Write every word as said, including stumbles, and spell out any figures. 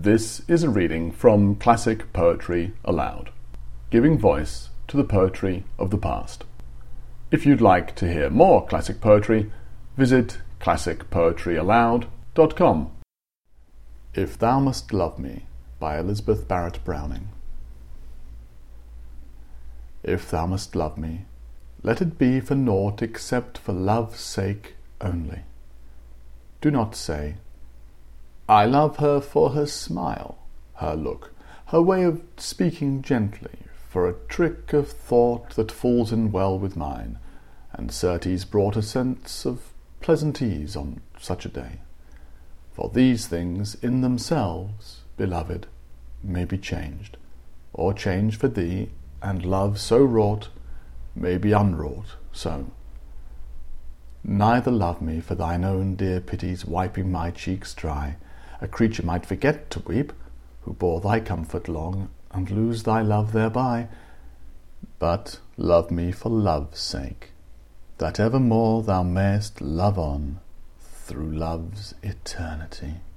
This is a reading from Classic Poetry Aloud, giving voice to the poetry of the past. If you'd like to hear more classic poetry, visit classic poetry aloud dot com. If Thou Must Love Me by Elizabeth Barrett Browning. If thou must love me, let it be for naught except for love's sake only. Do not say, I love her for her smile, her look, her way of speaking gently, for a trick of thought that falls in well with mine, and certes brought a sense of pleasant ease on such a day. For these things in themselves, beloved, may be changed, or changed for thee, and love so wrought may be unwrought so. Neither love me for thine own dear pities wiping my cheeks dry. A creature might forget to weep, who bore thy comfort long, and lose thy love thereby. But love me for love's sake, that evermore thou mayst love on through love's eternity.